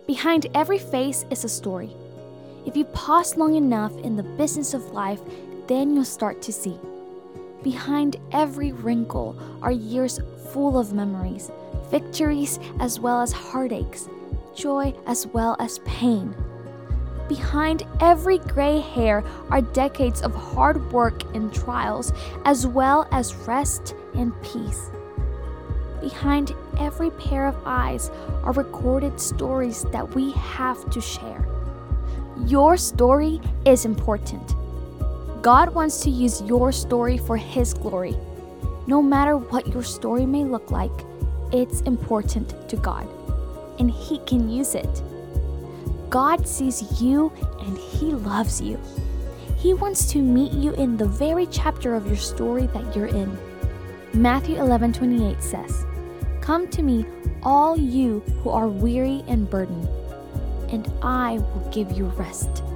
Behind every face is a story. If you pause long enough in the business of life, then you'll start to see. Behind every wrinkle are years full of memories, victories as well as heartaches, joy as well as pain. Behind every gray hair are decades of hard work and trials, as well as rest and peace. Behind every pair of eyes are recorded stories that we have to share. Your story is important. God wants to use your story for His glory. No matter what your story may look like, it's important to God, and He can use it. God sees you and He loves you. He wants to meet you in the very chapter of your story that you're in. Matthew 11:28 says, "Come to me, all you who are weary and burdened, and I will give you rest."